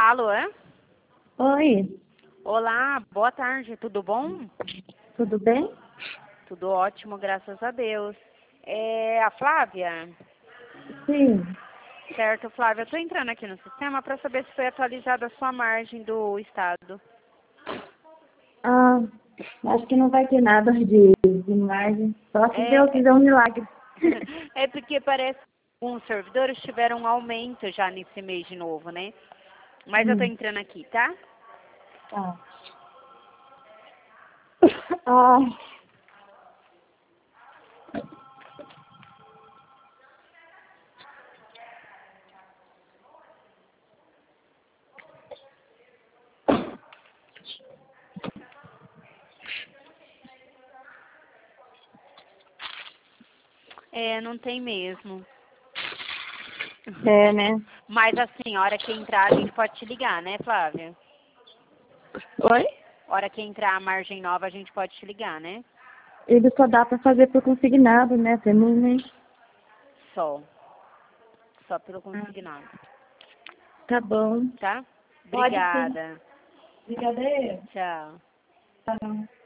Alô? Oi, Olá, boa tarde, tudo bom? tudo bem? Tudo ótimo, graças a Deus. É a Flávia? Sim. Certo, Flávia, eu tô entrando aqui no sistema para saber se foi atualizada a sua margem do estado. Ah, acho que não vai ter nada de margem. Só se Deus É, fizer um milagre. é porque parece que alguns servidores tiveram um aumento já nesse mês de novo, né? Mas eu tô Hum, entrando aqui, tá? tá. Ah, É, não tem mesmo. é, né? Mas assim, a hora que entrar a gente pode te ligar, né, Flávia? Oi? A hora que entrar a margem nova a gente pode te ligar, né? Ele só dá pra fazer por consignado, né? Pra mim, né? Só. Só pelo Ah, consignado. tá bom. Tá? Pode sim. Obrigada. Brigadeiro? Tchau. Tá.